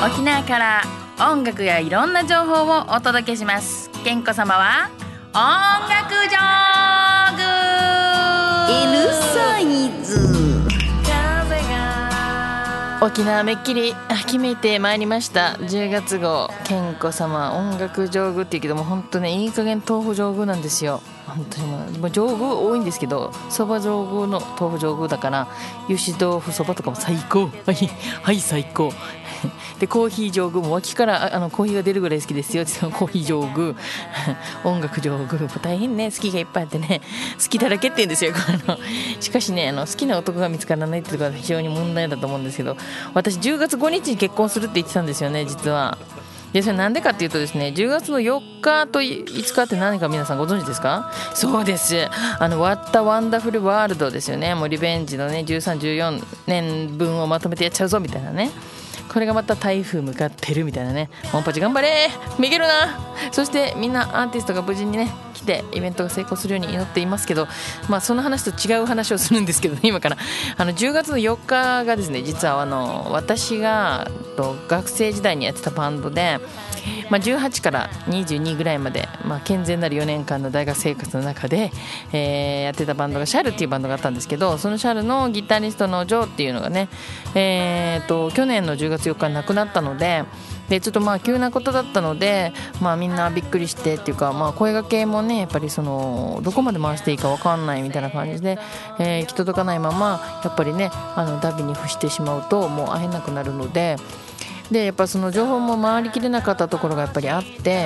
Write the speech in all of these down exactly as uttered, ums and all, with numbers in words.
沖縄から音楽やいろんな情報をお届けします。健子様は音楽ジョーグ L サイズ。沖縄めっきり決めてまいりました。じゅうがつ号健子様音楽ジョーグっていうけども、本当ねいい加減豆腐ジョーグなんですよ。本当にもうジョーグ多いんですけど、そばジョーグの豆腐ジョーグだから油脂豆腐そばとかも最高。はいはい最高でコーヒージョーグも脇からあのコーヒーが出るぐらい好きですよ。コーヒージョーグ音楽ジョーグ大変ね、好きがいっぱいあってね、好きだらけって言うんですよ。あのしかしね、あの好きな男が見つからないっていうのが非常に問題だと思うんですけど、私じゅうがつごにちに結婚するって言ってたんですよね、実は。でそれなんでかっていうとですね、じゅうがつのよっかといつかって何か皆さんご存知ですか？そうです、あの What a Wonderful World ですよね。もうリベンジのねじゅうさん、じゅうよねんぶんをまとめてやっちゃうぞみたいなね。これがまた台風向かってるみたいなね。モンパチ頑張れめげるな。そしてみんなアーティストが無事にね来てイベントが成功するように祈っていますけど、まあその話と違う話をするんですけど、ね、今からあのじゅうがつのよっかがですね、実はあの私がと学生時代にやってたバンドで、まあ、じゅうはちからにじゅうにぐらいまで、まあ、健全なるよねんかんの大学生活の中で、えー、やってたバンドがシャルっていうバンドがあったんですけど、そのシャルのギタリストのジョーっていうのがね、えー、と去年のじゅうがつよっかに亡くなったので、でちょっとまあ急なことだったので、まあ、みんなびっくりしてっていうか、まあ、声掛けもねやっぱりそのどこまで回していいか分かんないみたいな感じで、えー、行き届かないままやっぱりねあのダビに付してしまうともう会えなくなるので、でやっぱその情報も回りきれなかったところがやっぱりあって、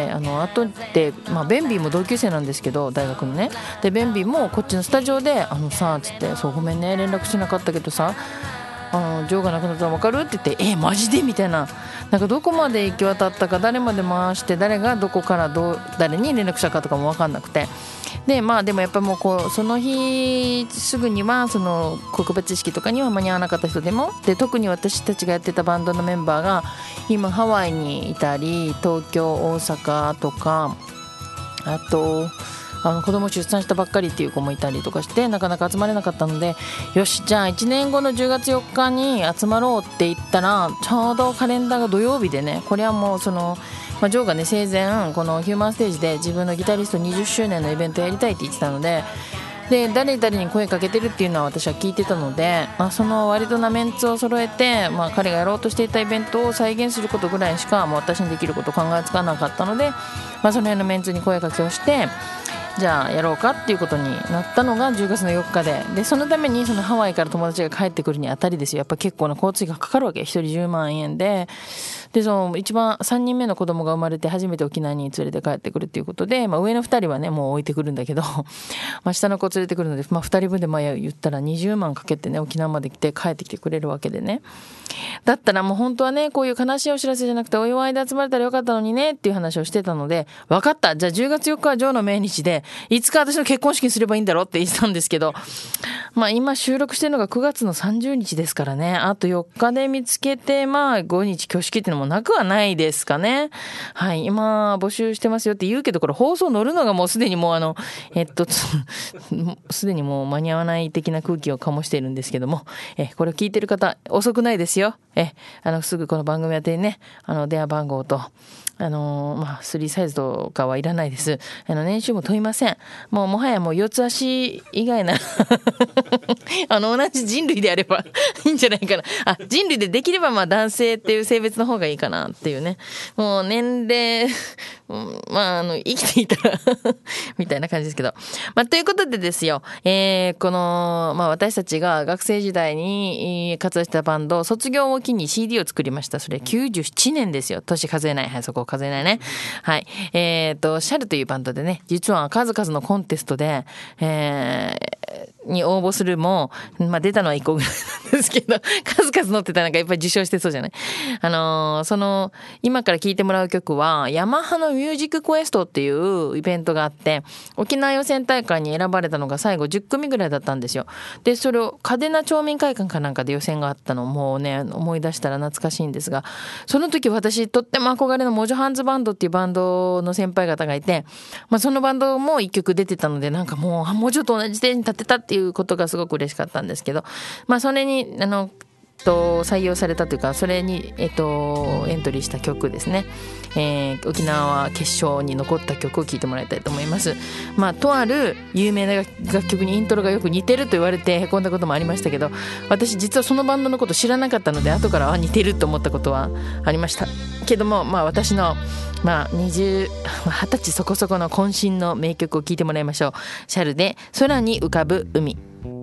あの後で、まあ、ベンビーも同級生なんですけど大学のね、でベンビーもこっちのスタジオであのさつって、そうごめんね連絡しなかったけどさ、あのジョーが亡くなったら分かるって言って、えマジでみたいな、なんかどこまで行き渡ったか、誰まで回して誰がどこからどう誰に連絡したかとかも分かんなくて、でまあでもやっぱもうこうその日すぐにはその告別式とかには間に合わなかった人でも、で特に私たちがやってたバンドのメンバーが今ハワイにいたり、東京大阪とか、あとあの子供出産したばっかりっていう子もいたりとかしてなかなか集まれなかったので、よしじゃあいちねんごのじゅうがつよっかに集まろうって言ったら、ちょうどカレンダーが土曜日でね、これはもうその、まあ、ジョーがね生前このヒューマンステージで自分のギタリストにじゅっしゅうねんのイベントやりたいって言ってたので、で誰々に声かけてるっていうのは私は聞いてたので、まあ、その割となメンツを揃えて、まあ、彼がやろうとしていたイベントを再現することぐらいしかもう私にできること考えつかなかったので、まあ、その辺のメンツに声かけをして、じゃあやろうかっていうことになったのがじゅうがつのよっかで、でそのためにそのハワイから友達が帰ってくるにあたりですよ、やっぱ結構な交通費がかかるわけ、ひとりじゅうまんえんで、でその一番さんにんめの子供が生まれて初めて沖縄に連れて帰ってくるっていうことで、まあ、上のふたりはねもう置いてくるんだけどまあ下の子連れてくるので、まあ、ふたりぶんでまあ言ったらにじゅうまんかけてね沖縄まで来て帰ってきてくれるわけでね、だったらもう本当はねこういう悲しいお知らせじゃなくてお祝いで集まれたらよかったのにねっていう話をしてたので、分かった、じゃあじゅうがつよっかはジョーの命日でいつか私の結婚式にすればいいんだろうって言ってたんですけど、まあ今収録してるのがくがつのさんじゅうにちですからね、あとよっかで見つけてまあごにち挙式っていうのもなくはないですかね。はい、今募集してますよって言うけど、これ放送乗るのがもうすでにもうあのえっとすでにもう間に合わない的な空気を醸しているんですけども、えこれを聞いてる方遅くないですよ。えあのすぐこの番組宛てにねあの電話番号とあのー、まあスリーサイズとかはいらないです。あの年収も問いません。もうもはやもう四つ足以外なあの同じ人類であればいいんじゃないかなあ、人類でできればまあ男性っていう性別の方がいいかなっていうね、もう年齢まああの生きていたらみたいな感じですけど、まあということでですよ、えー、このまあ私たちが学生時代に活動したバンド卒業を機に シーディー を作りました。それきゅうじゅうななねんですよ。年数えない、はい、そこ数えないね。はい。えっと、シャルというバンドでね、実は数々のコンテストで、えー、に応募するも、まあ出たのはいっこぐらいなんですけど、数々載ってたらなんかいっぱい受賞してそうじゃない？あのー、その、今から聴いてもらう曲は、ヤマハのミュージッククエストっていうイベントがあって、沖縄予選大会に選ばれたのが最後じゅっくみぐらいだったんですよ。で、それを嘉手納町民会館かなんかで予選があったのをもうね、思い出したら懐かしいんですが、その時私とっても憧れのモジョハンズバンドっていうバンドの先輩方がいて、まあ、そのバンドも一曲出てたので、なんかもうもうちょっと同じステージに立てたっていうことがすごく嬉しかったんですけど、まあそれにあのと採用されたというか、それに、えっと、エントリーした曲ですね、えー、沖縄決勝に残った曲を聴いてもらいたいと思います。まあ、とある有名な楽曲にイントロがよく似てると言われてへこんだこともありましたけど、私実はそのバンドのこと知らなかったので、後からあ似てると思ったことはありましたけども、まあ、私のまあ、にじゅう、はたちそこそこの渾身の名曲を聴いてもらいましょう。シャルで空に浮かぶ海。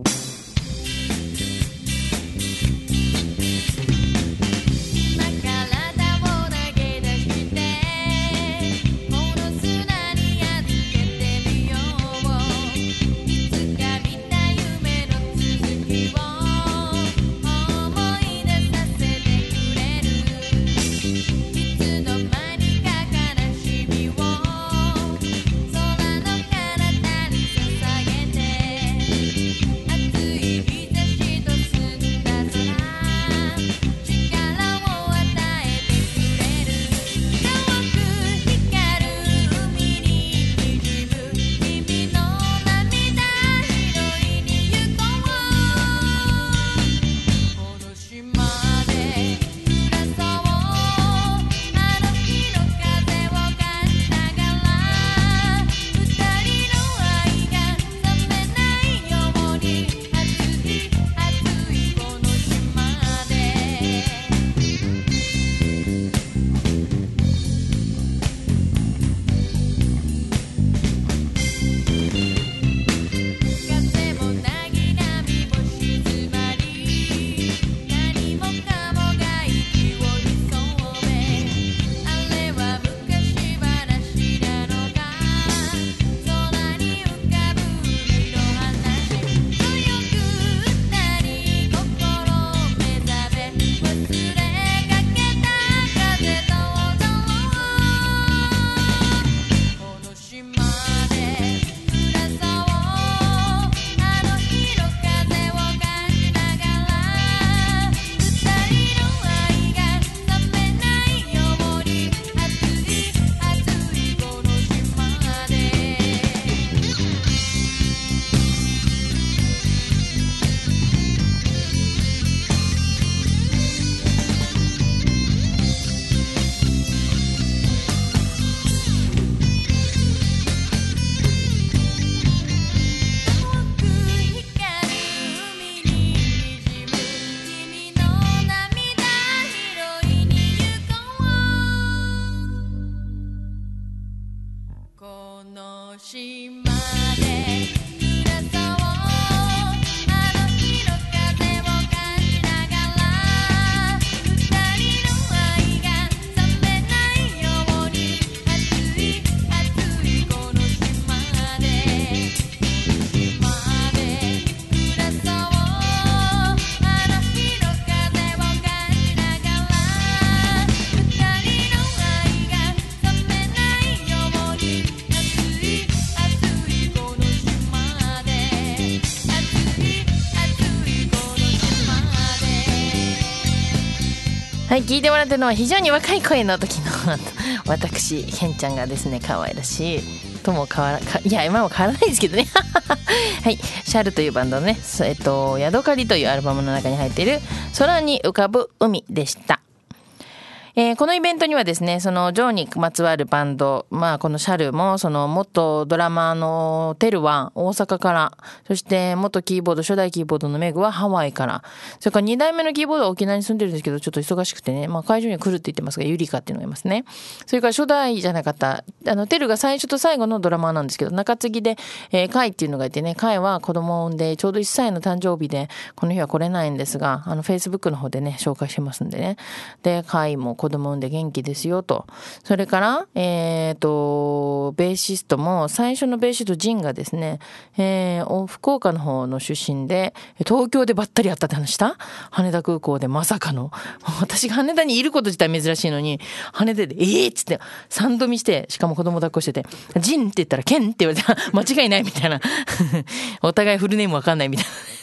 はい、聞いてもらってるのは非常に若い声の時の私ケンちゃんがですね、可愛らしいとも変わらかいや今も変わらないですけどねはい、シャルというバンドのね、えっと、ヤドカリというアルバムの中に入っている空に浮かぶ海でした。えー、このイベントにはですね、そのジョーにまつわるバンド、まあこのシャルもその元ドラマーのテルは大阪から、そして元キーボード初代キーボードのメグはハワイから、それからに代目のキーボードは沖縄に住んでるんですけどちょっと忙しくてね、まあ会場には来るって言ってますが、ユリカっていうのがいますね。それから初代じゃなかったあのテルが最初と最後のドラマーなんですけど、中継ぎで、えー、カイっていうのがいてね、カイは子供を産んでちょうどいっさいの誕生日でこの日は来れないんですが、あのフェイスブックの方でね紹介してますんでね。でカイも子供産んで元気ですよと。それからえっとベーシストも最初のベーシストジンがですね、えー、福岡の方の出身で東京でばったり会ったって話した。羽田空港でまさかの、私が羽田にいること自体珍しいのに羽田でえーっつって三度見して、しかも子供抱っこしててジンって言ったらケンって言われたら間違いないみたいなお互いフルネームわかんないみたいな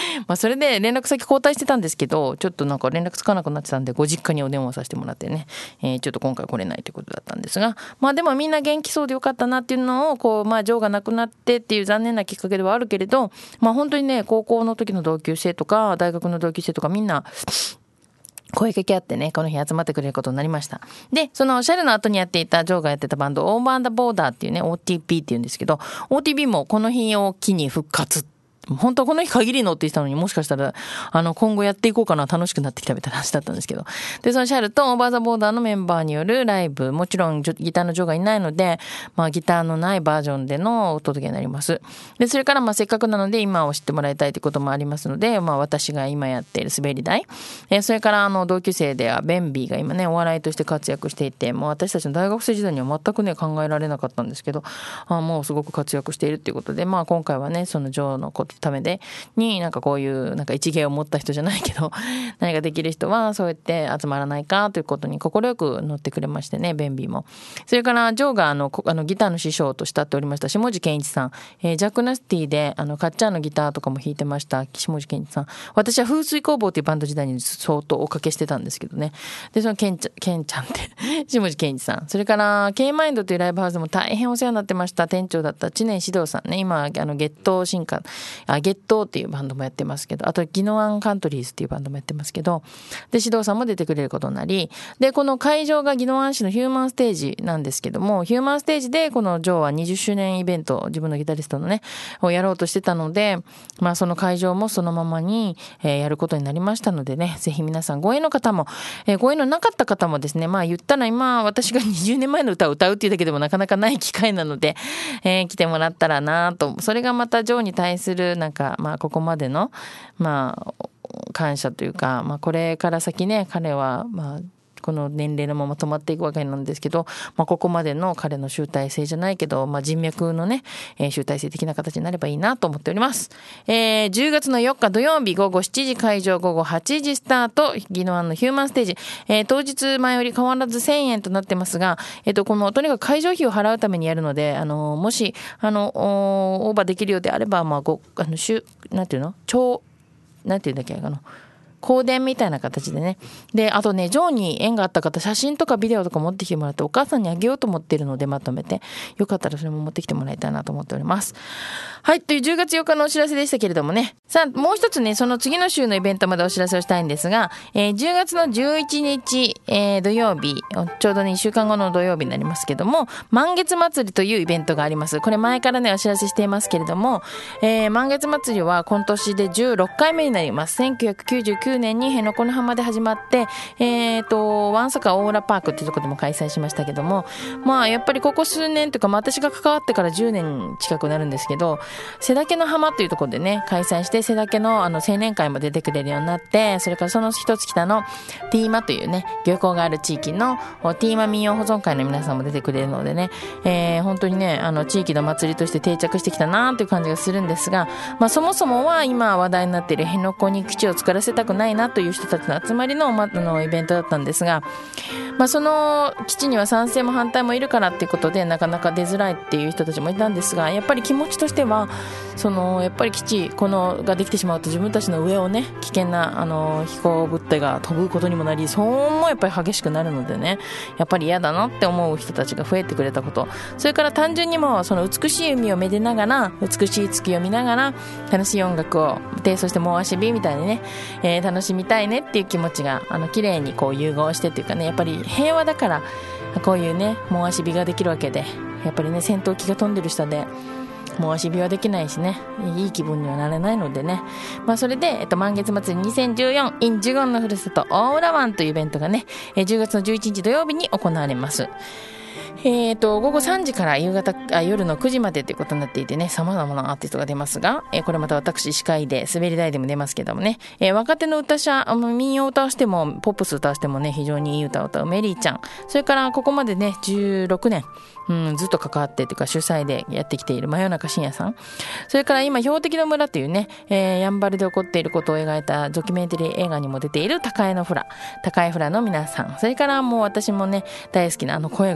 まあそれで連絡先交代してたんですけど、ちょっとなんか連絡つかなくなってたんで、ご実家にお電話させてもらってね、えー、ちょっと今回来れないということだったんですが、まあでもみんな元気そうでよかったなっていうのを、こう、まあジョーが亡くなってっていう残念なきっかけではあるけれど、まあ本当にね、高校の時の同級生とか、大学の同級生とかみんな、声かけ合ってね、この日集まってくれることになりました。で、そのシャルの後にやっていたジョーがやってたバンド、オーバー・ザ・ボーダーっていうね、オーティーピー っていうんですけど、オーティーピー もこの日を機に復活。本当はこの日限りのって言ってたのに、もしかしたらあの今後やっていこうかな、楽しくなってきたみたいな話だったんですけど、でそのシャルとオーバーザボーダーのメンバーによるライブ、もちろんギターのジョーがいないので、まあギターのないバージョンでのお届けになります。でそれからまあせっかくなので今を知ってもらいたいということもありますので、まあ私が今やっている滑り台、えそれからあの同級生ではベンビーが今ねお笑いとして活躍していて、もう私たちの大学生時代には全くね考えられなかったんですけど、あもうすごく活躍しているということで、まあ今回はねそのジョーのことためでになんかこういうなんか一芸を持った人じゃないけど何かできる人はそうやって集まらないかということに快く乗ってくれましてね、ベンビーも。それからジョーがあのあのギターの師匠と慕っておりました下地健一さん、えー、ジャックナスティであのかっちゃんのギターとかも弾いてました下地健一さん。私は風水工房というバンド時代に相当おかけしてたんですけどね。でそのケンちゃん、ケンちゃんって下地健一さん、それから K マインドというライブハウスでも大変お世話になってました店長だった知念指導さんね、今あのゲット進化あゲットっていうバンドもやってますけど、あとギノアンカントリーズっていうバンドもやってますけど、で指導さんも出てくれることになり、でこの会場がギノアン市のヒューマンステージなんですけども、ヒューマンステージでこのジョーはにじゅっしゅうねんイベント、自分のギタリストのねをやろうとしてたので、まあその会場もそのままに、えー、やることになりましたのでね、ぜひ皆さんご縁の方も、えー、ご縁のなかった方もですね、まあ言ったら今私がにじゅうねんまえの歌を歌うっていうだけでもなかなかない機会なので、えー、来てもらったらなと、それがまたジョーに対するなんかまあここまでのまあ感謝というか、まあ、これから先ね彼はまあこの年齢のまま止まっていくわけなんですけど、まあ、ここまでの彼の集大成じゃないけど、まあ、人脈のね、えー、集大成的な形になればいいなと思っております。えー、じゅうがつのよっか土曜日午後しちじ会場、午後はちじスタート、ギノアンのヒューマンステージ、えー、当日前より変わらずせんえんとなってますが、えー、とこのとにかく会場費を払うためにやるので、あのー、もしあのオーバーできるようであれば、まあ、ごあの週なんていうの超なんていうんだっけ、あの香典みたいな形でね。で、あとね、ジョーに縁があった方、写真とかビデオとか持ってきてもらって、お母さんにあげようと思ってるので、まとめて。よかったらそれも持ってきてもらいたいなと思っております。はい、というじゅうがつよっかのお知らせでしたけれどもね。さあ、もう一つね、その次の週のイベントまでお知らせをしたいんですが、えー、じゅうがつのじゅういちにち、えー、土曜日、ちょうどね、いっしゅうかんごの土曜日になりますけども、満月祭りというイベントがあります。これ前からね、お知らせしていますけれども、えー、満月祭りは今年でじゅうろっかいめになります。せんきゅうひゃくきゅうじゅうきゅうねんに辺野古の浜で始まって、えーと、ワンサカオーラパークっていうところでも開催しましたけども、まあやっぱりここ数年というか、まあ、私が関わってからじゅうねん近くなるんですけど、瀬岳の浜っていうところでね、開催して、瀬岳のあの青年会も出てくれるようになって、それからその一つ北のティーマというね、漁港がある地域のティーマ民謡保存会の皆さんも出てくれるのでね、えー、本当にね、あの地域の祭りとして定着してきたなという感じがするんですが、まあそもそもは今話題になっている辺野古に基地を作らせたくないなという人たちの集まりの、ま、のイベントだったんですが、まあ、その基地には賛成も反対もいるからっていうことでなかなか出づらいっていう人たちもいたんですが、やっぱり気持ちとしてはそのやっぱり基地このができてしまうと自分たちの上をね危険なあの飛行物体が飛ぶことにもなり、騒音もやっぱり激しくなるのでね、やっぱり嫌だなって思う人たちが増えてくれたこと、それから単純にもその美しい海をめでながら美しい月を見ながら楽しい音楽をで、そしてもう足火みたいにね、えー、楽しみたいねっていう気持ちがあの綺麗にこう融合してっていうかね、やっぱり平和だからこういうねもう足火ができるわけで、やっぱりね戦闘機が飛んでる下でもう足火はできないしね、いい気分にはなれないのでね、まあそれで、えっと、満月祭りにせんじゅうよん in ジュゴンのふるさと大浦湾というイベントがね、じゅうがつのじゅういちにち土曜日に行われます。えーと、午後さんじから夕方あ夜のくじまでということになっていてね、様々なアーティストが出ますが、えー、これまた私司会で滑り台でも出ますけどもね、えー、若手の歌者、民謡を歌わしてもポップス歌わしてもね非常にいい歌を歌うメリーちゃん、それからここまでねじゅうろくねん、うん、ずっと関わってというか主催でやってきている真夜中深夜さん、それから今標的の村というね、えー、やんばるで起こっていることを描いたドキュメンタリー映画にも出ている高江のフラ高江フラの皆さん、それからもう私もね大好きなあの声がもうバ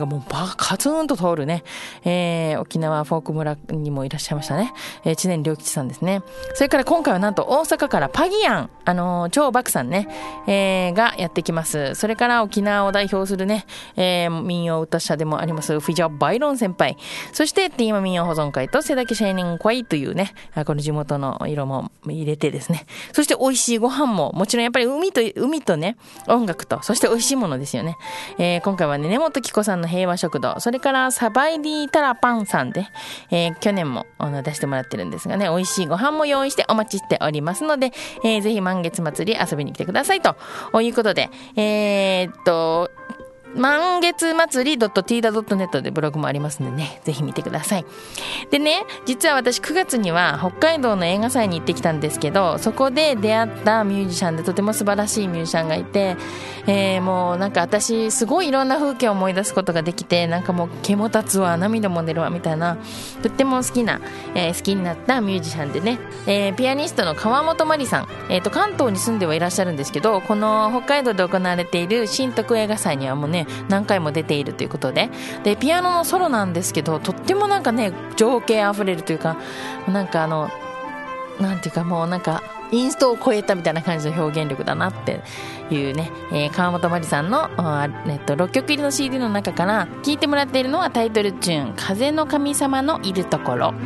かカツンと通るね、えー、沖縄フォーク村にもいらっしゃいましたね、えー、知念良吉さんですね。それから今回はなんと大阪からパギアン、あのー、超バクさんね、えー、がやってきます。それから沖縄を代表するね、えー、民謡歌者でもありますフィジャーバイロン先輩、そしてティーマ民謡保存会と瀬崎青年会というね、この地元の色も入れてですね、そして美味しいご飯ももちろんやっぱり海と海とね、音楽と、そして美味しいものですよね。えー、今回はね、根本紀子さんの平和食堂、それからサバイリータラパンさんで、えー、去年も出してもらってるんですがね、美味しいご飯も用意してお待ちしておりますので、えー、ぜひ満月祭り遊びに来てくださいということで、えー、っと満月祭り .ティーダ ドットネット でブログもありますのでね、ぜひ見てください。でね、実は私くがつには北海道の映画祭に行ってきたんですけど、そこで出会ったミュージシャンでとても素晴らしいミュージシャンがいて、えー、もうなんか私すごいいろんな風景を思い出すことができて、なんかもう毛も立つわ、涙も出るわみたいな、とっても好きな、えー、好きになったミュージシャンでね、えー、ピアニストの川本真理さん、えーと、関東に住んではいらっしゃるんですけど、この北海道で行われている新徳映画祭にはもうね、何回も出ているということで、でピアノのソロなんですけど、とってもなんかね、情景あふれるというか、なんかあのなんていうか、もうなんかインストを超えたみたいな感じの表現力だなっていうね、えー、川本真理さんの、えっと、ろっきょく入りの シーディー の中から聴いてもらっているのはタイトルチューン、風の神様のいるところ。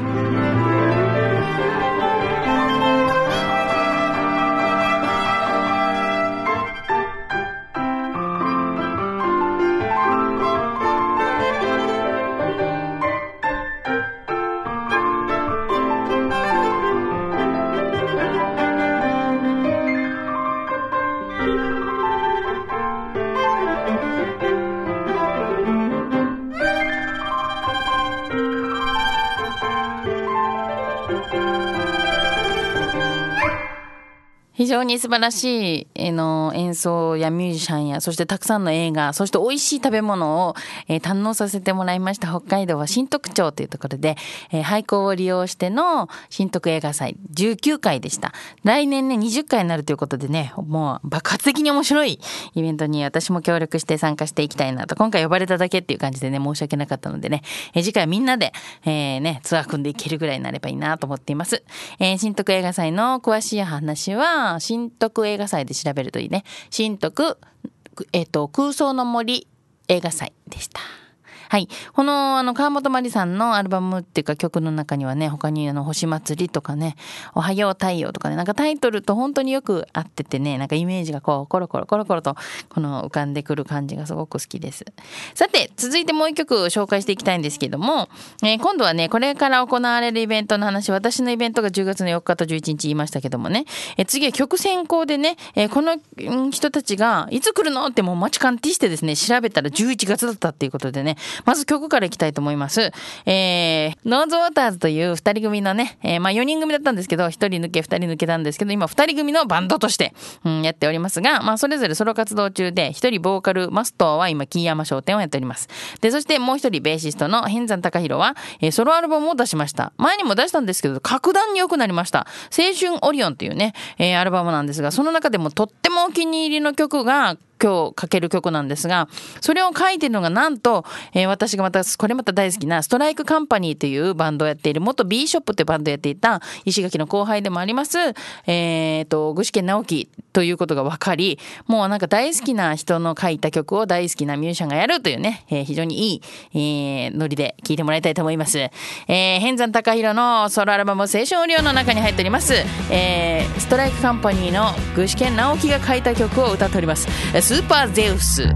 非常に素晴らしい、えー、の演奏やミュージシャンや、そしてたくさんの映画、そして美味しい食べ物を、えー、堪能させてもらいました。北海道は新徳町というところで、えー、廃校を利用しての新徳映画祭じゅうきゅうかいでした。来年ねにじゅっかいになるということでね、もう爆発的に面白いイベントに私も協力して参加していきたいなと。今回呼ばれただけっていう感じでね、申し訳なかったのでね、えー、次回はみんなで、えーね、ツアー組んでいけるぐらいになればいいなと思っています。えー、新徳映画祭の詳しい話は新徳映画祭で調べるといいね。新徳、えっと、空想の森映画祭でした。はい。この、あの、川本真理さんのアルバムっていうか曲の中にはね、他にあの、星祭りとかね、おはよう太陽とかね、なんかタイトルと本当によく合っててね、なんかイメージがこう、コロコロコロコロと、この浮かんでくる感じがすごく好きです。さて、続いてもう一曲紹介していきたいんですけども、えー、今度はね、これから行われるイベントの話、私のイベントがじゅうがつのよっかとじゅういちにち言いましたけどもね、えー、次は曲選考でね、えー、この人たちがいつ来るのってもう待ちカンティしてですね、調べたらじゅういちがつだったっていうことでね、まず曲からいきたいと思います。えー、ノーズウォーターズという二人組のね、えー、まあよにん組だったんですけど、ひとり抜けふたり抜けたんですけど、今ふたり組のバンドとして、うん、やっておりますが、まあそれぞれソロ活動中で、ひとりボーカルマストは今木山商店をやっております。で、そしてもう一人ベーシストの偏山貴弘は、えー、ソロアルバムを出しました。前にも出したんですけど、格段に良くなりました。青春オリオンというね、えー、アルバムなんですが、その中でもとってもお気に入りの曲が、今日かける曲なんですが、それを書いてるのがなんと、えー、私がまたこれまた大好きなストライクカンパニーというバンドをやっている、元 B ショップってバンドをやっていた石垣の後輩でもあります、えー、と具志堅直樹ということが分かり、もうなんか大好きな人の書いた曲を大好きなミュージシャンがやるというね、えー、非常にいい、えー、ノリで聴いてもらいたいと思います。えー、偏山貴弘のソロアルバム青春オリオンの中に入っております、えー、ストライクカンパニーの具志堅直樹が書いた曲を歌っております。スーパーゼウス。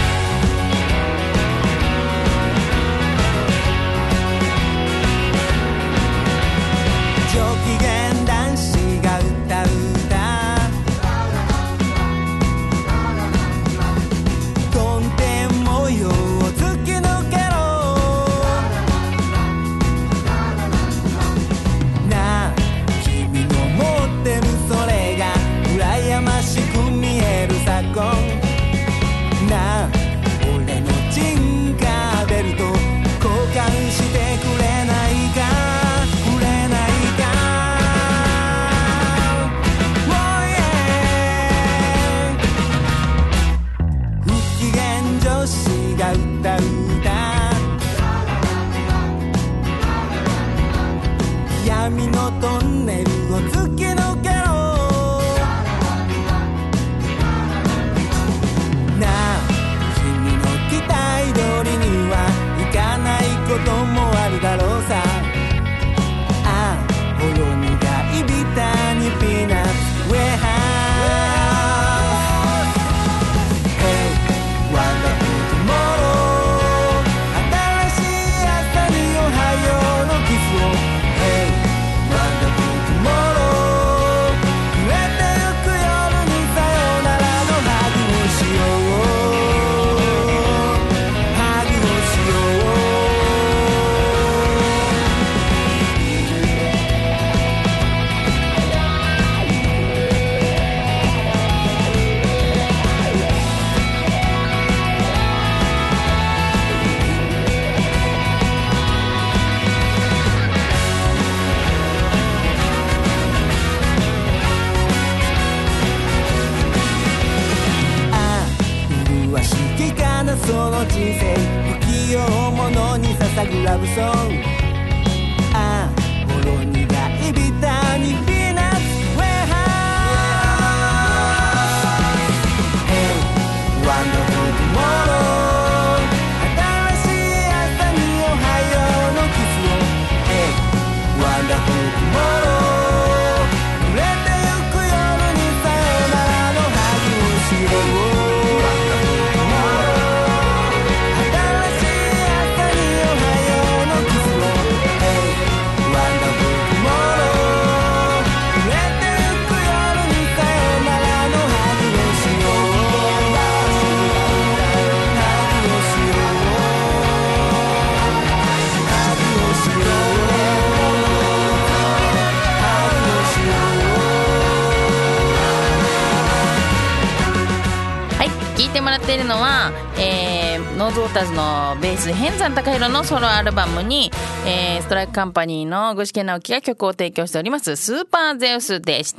上機嫌男子が歌う歌、曇天模様を突き抜けろなあ、君の持ってるそれが羨ましく見える昨今なあ、俺のチンカーベルト交換してくれないか、くれないか Oh yeah 不機嫌女子が歌う歌、 闇のトンネルを突き抜けろ。なあ君の期待通りにはいかないこともあるだろうさ。ああほろ苦いビターにピーナッツウェハー Hey wonderful tomorrow 新しい朝におはようのキスを Hey wonderful tomorrow 暮れてゆく夜にさよならのハグをしようハグをしよう。その人生不器用者に捧ぐラブソング。ああほろ苦いビターにピーナッツウェハー Hey wonderful tomorrow 新しい朝におはようのキスを Hey wonderful tomorrow 暮れてゆく夜にさよならのハグをしよう。 聞いてもらっているのは、えー、ノーズウォーターズのベース偏山高弘のソロアルバムに、えー、ストライクカンパニーの具志堅直樹が曲を提供しておりますスーパーゼウスでした。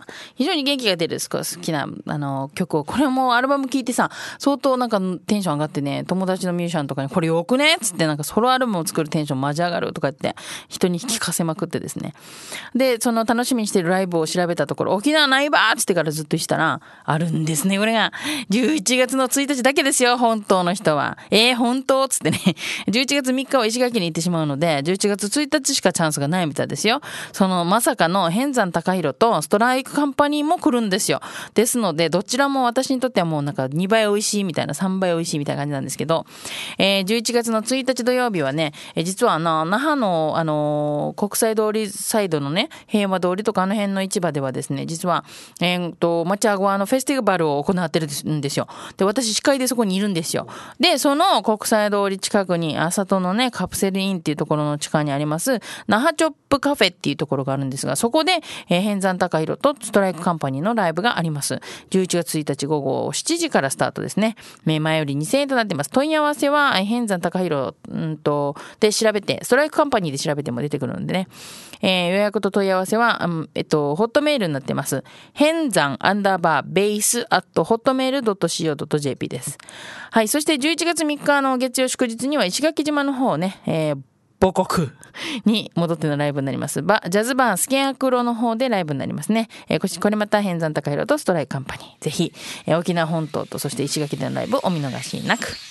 非常に元気が出る好きなあの曲を、これもアルバム聴いてさ相当なんかテンション上がってね、友達のミュージシャンとかにこれよくねっつって、なんかソロアルバムを作るテンションマジ上がるとか言って人に聞かせまくってですね。でその楽しみにしているライブを調べたところ、沖縄ないばーっつってからずっとしたらあるんですね。これがじゅういちがつのついたちだけですよ、本当の人は。えー、本当っつってね、じゅういちがつみっかは石垣に行ってしまうので、じゅういちがつついたちしかチャンスがないみたいですよ。そのまさかの偏山高弘とストライクカンパニーも来るんですよ。ですので、どちらも私にとってはもうなんかにばい美味しいみたいな、さんばい美味しいみたいな感じなんですけど、えー、じゅういちがつのついたち土曜日はね、えー、実はあの、那覇の、あのー、国際通りサイドのね、平和通りとかあの辺の市場ではですね、実は、えー、と、マチャゴアのフェスティバルを行ってるんですよ。で、私司会でそこにいるんですよ。で、その国際通り近くに、あさとのね、カプセルインっていうところの地下にあります、那覇チョップカフェっていうところがあるんですが、そこで、えー、偏山高弘とストライクカンパニーのライブがあります。じゅういちがつついたち午後しちじからスタートですね。前よりにせんえんとなっています。問い合わせは、偏山高弘、うんと、で調べて、ストライクカンパニーで調べても出てくるんでね。えー、予約と問い合わせは、うん、えっと、ホットメールになってます。偏山アンダーバーベースアットホットメールドットシーオードットジェーピー です。はい。そしてじゅういちがつみっかの月曜祝日には石垣島の方ね、えー、母国に戻ってのライブになります。バジャズバースケンアクロの方でライブになりますね。えー、これまた偏山高弘とストライクカンパニー。ぜひ、えー、沖縄本島とそして石垣でのライブお見逃しなく。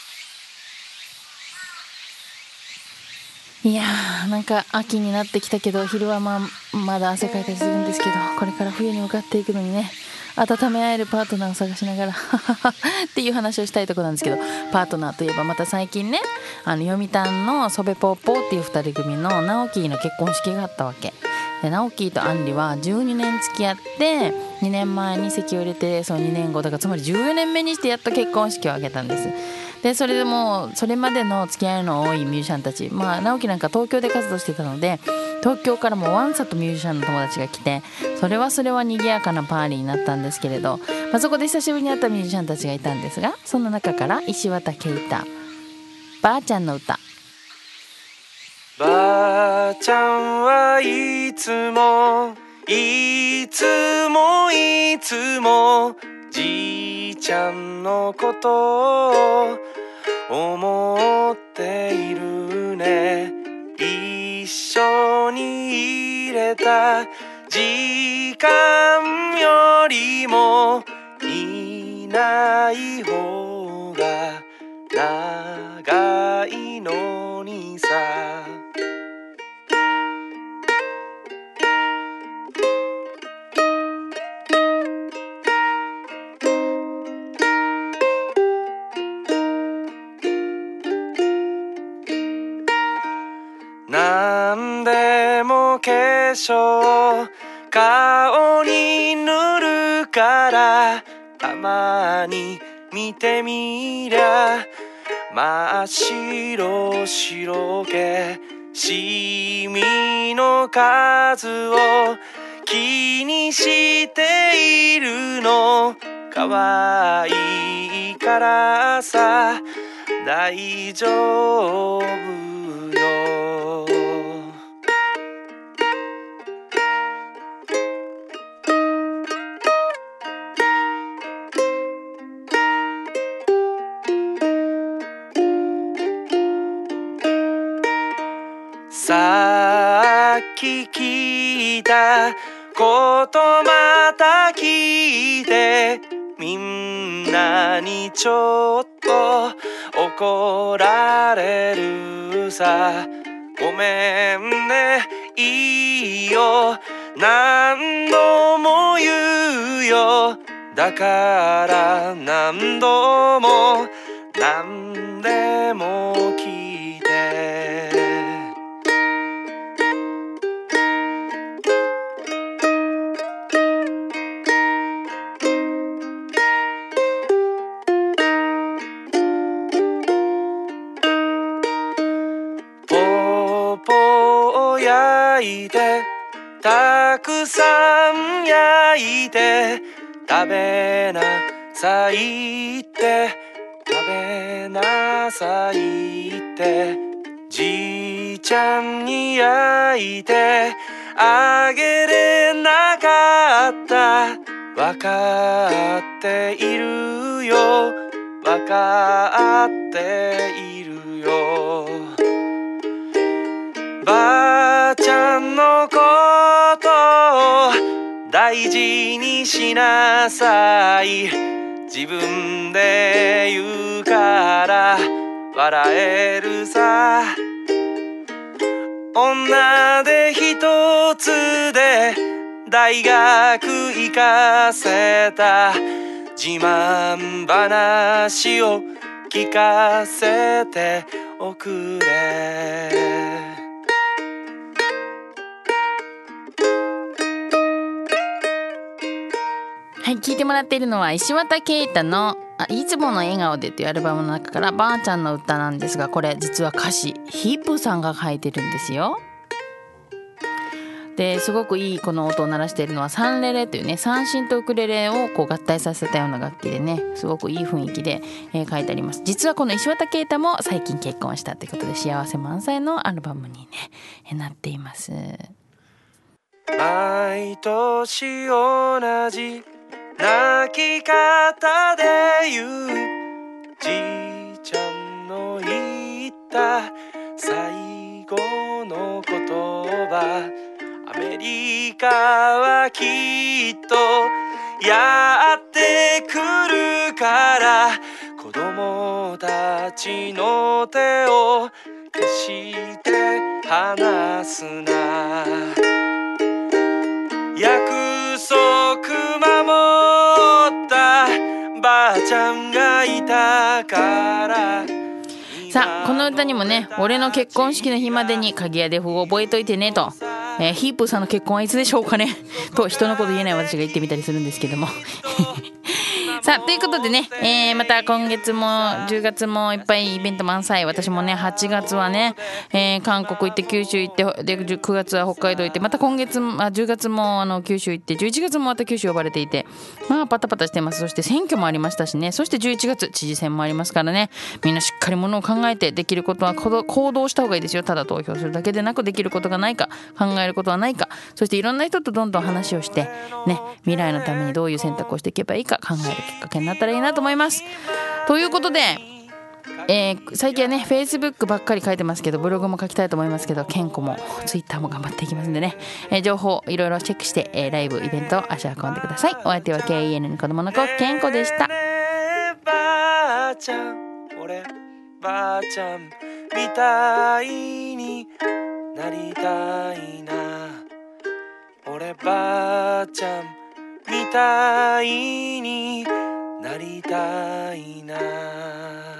いやー、なんか秋になってきたけど、昼はまあまだ汗かいたりするんですけど、これから冬に向かっていくのにね、温め合えるパートナーを探しながらっていう話をしたいところなんですけど、パートナーといえばまた最近ね、あの読谷のソベポーポーっていう二人組のナオキーの結婚式があったわけで、ナオキーとアンリはじゅうにねん付き合ってにねんまえに籍を入れて、そのにねんごだからつまりじゅうよねんめにしてやっと結婚式を挙げたんです。でそれでもそれまでの付き合いの多いミュージシャンたち、まあ直樹なんか東京で活動してたので、東京からもワンサとミュージシャンの友達が来て、それはそれは賑やかなパーリーになったんですけれど、まあ、そこで久しぶりに会ったミュージシャンたちがいたんですが、その中から石渡啓太、ばあちゃんの歌。 ばあちゃんはいつもいつもいつもじいちゃんのことを思っているね。一緒にった時間よりもいない方が長いのにさ。なんでも化粧顔に塗るからたまに見てみりゃ真っ白白けシミの数を気にしているの可愛いからさ大丈夫よ。さっき聞いたことまた聞いてみんなにちょっと怒られるさ。ごめんねいいよ何度も言うよだから何度も何でも聞いて。焼いてたくさん焼いて食べなさいって食べなさいってじいちゃんに焼いてあげれなかったわかっているよわかっているよ。ばあちゃんのことを大事にしなさい自分で言うから笑えるさ。女で一つで大学行かせた自慢話を聞かせておくれ。 はい、聞いてもらっているのは石渡啓太のあいつもの笑顔でというアルバムの中からばあちゃんの歌なんですが、これ実は歌詞ヒップさんが書いてるんですよ。ですごくいいこの音を鳴らしているのはサンレレというね三振とウクレレをこう合体させたような楽器でねすごくいい雰囲気で、えー、書いてあります。実はこの石渡啓太も最近結婚したということで幸せ満載のアルバムにね、えー、なっています。 毎年同じ泣き方で言うじいちゃんの言った最後の言葉アメリカはきっとやってくるから子供たちの手を決して離すな約束守ったばあちゃんがいたからさあこの歌にもね俺の結婚式の日までに鍵屋で符を覚えといてねと、えー、ヒープーさんの結婚はいつでしょうかねと人のこと言えない私が言ってみたりするんですけどもさあということでね、えー、また今月もじゅうがつもいっぱいイベント満載。私もねはちがつはね、えー、韓国行って九州行ってでくがつは北海道行ってまた今月あじゅうがつもあの九州行ってじゅういちがつもまた九州呼ばれていてまあパタパタしてます。そして選挙もありましたしね、そしてじゅういちがつ知事選もありますからね、みんなしっかりものを考えてできることは行動した方がいいですよ。ただ投票するだけでなくできることがないか考えることはないか、そしていろんな人とどんどん話をしてね未来のためにどういう選択をしていけばいいか考えるきっかけになったらいいなと思います。ということでえー、最近はね Facebook ばっかり書いてますけどブログも書きたいと思いますけど、健康も Twitter も頑張っていきますんでね、えー、情報いろいろチェックして、えー、ライブイベントを足運んでください。お相手は ケーイーエヌ の子供の子健康でした。 ばあちゃん、俺ばあちゃんみたいになりたいな、俺ばあちゃんみたいになりたいな。